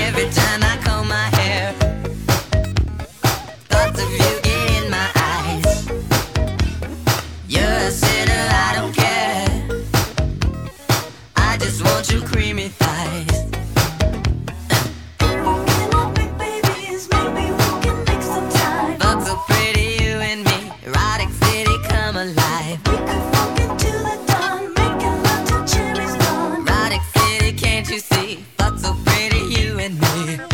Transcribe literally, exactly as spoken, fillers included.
every time I comb my hair. Thoughts of you get in my eyes. You're a sinner, I don't care. I just want your creamy thighs. What can I make, baby, is maybe we can make some time. Fuck so pretty, you and me. Erotic city, come alive. We could fuck until the dawn, making love till cherries gone. Erotic city, can't you see? Fuck so pretty, you and me.